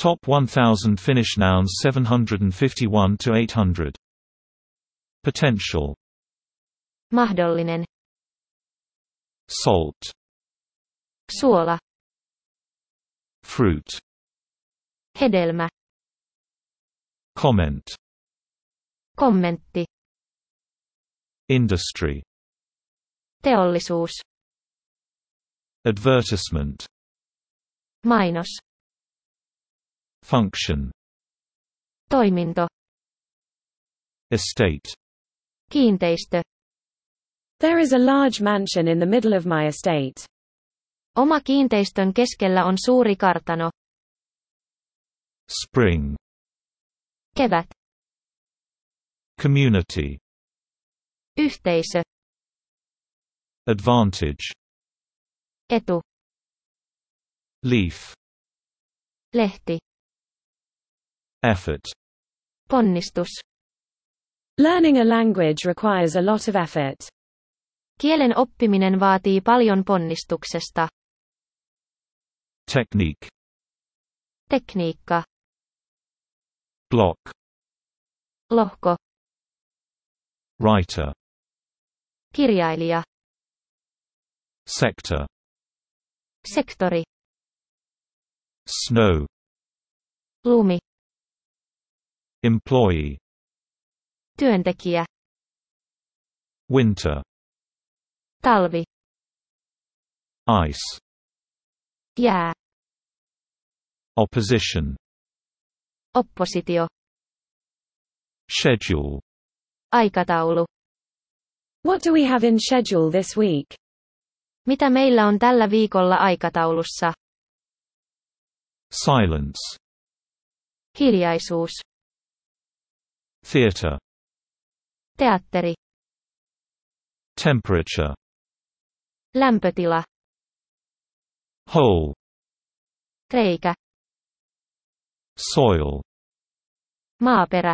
Top 1000 Finnish nouns 751 to 800. Potential. Mahdollinen. Salt. Suola. Fruit. Hedelmä. Comment. Kommentti. Industry. Teollisuus. Advertisement. Mainos. Function. Toiminto. Estate. Kiinteistö. There is a large mansion in the middle of my estate. Oma kiinteistön keskellä on suuri kartano. Spring. Kevät. Community. Yhteisö. Advantage. Etu. Leaf. Lehti. Effort. Ponnistus. Learning a language requires a lot of effort. Kielen oppiminen vaatii paljon ponnistuksesta. Technique. Tekniikka. Block. Lohko. Writer. Kirjailija. Sector. Sektori. Snow. Lumi. Employee. Työntekijä. Winter. Talvi. Ice. Jää. Opposition. Oppositio. Schedule. Aikataulu. What do we have in schedule this week? Mitä meillä on tällä viikolla aikataulussa? Silence. Hiljaisuus. Theatre. Teatteri. Temperature. Lämpötila. Hole. Reikä. Soil. Maaperä.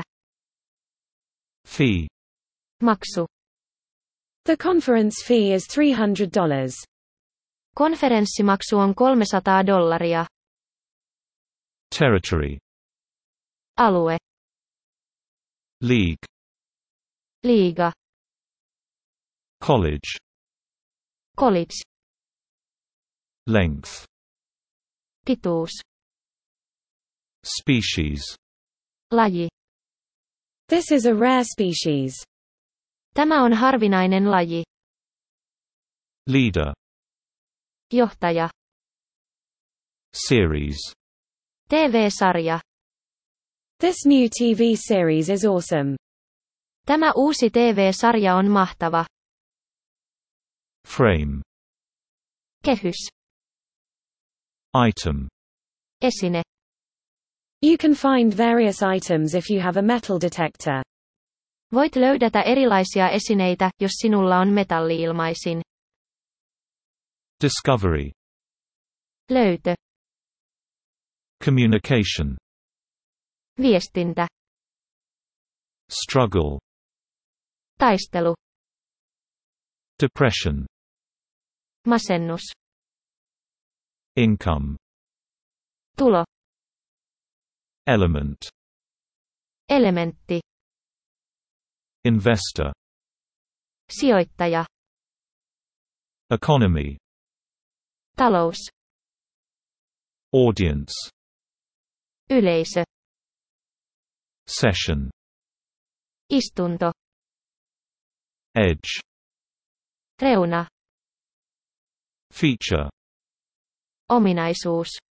Fee. Maksu. The conference fee is $300. Konferenssimaksu on $300. Territory. Alue. League. Liiga. College. College. Length. Pituus. Species. Laji. This is a rare species. Tämä on harvinainen laji. Leader. Johtaja. Series. TV-sarja. This new TV series is awesome. Tämä uusi TV-sarja on mahtava. Frame. Kehys. Item. Esine. You can find various items if you have a metal detector. Voit löydätä erilaisia esineitä, jos sinulla on metalli-ilmaisin. Discovery. Löytö. Communication. Viestintä. Struggle. Taistelu. Depression. Masennus. Income. Tulo. Element. Elementti. Investor. Sijoittaja. Economy. Talous. Audience. Yleisö. Session. Istunto. Edge. Reuna. Feature. Ominaisuus.